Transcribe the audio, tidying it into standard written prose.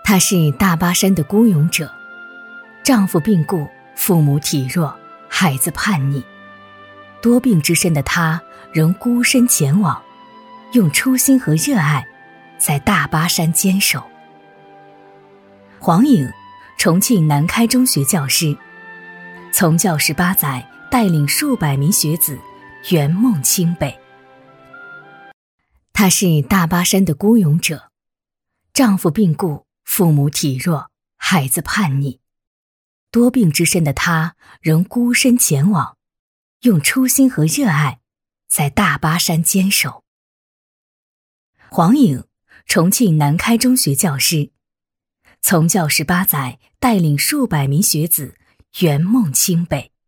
她是大巴山的孤勇者，丈夫病故，父母体弱，孩子叛逆，多病之身的她仍孤身前往，用初心和热爱在大巴山坚守。黄颖，重庆南开中学教师，从教18载，带领数百名学子圆梦清北。她是大巴山的孤勇者，丈夫病故，父母体弱，孩子叛逆，多病之身的她仍孤身前往，用初心和热爱在大巴山坚守。黄颖，重庆南开中学教师，从教18载，带领数百名学子圆梦清北。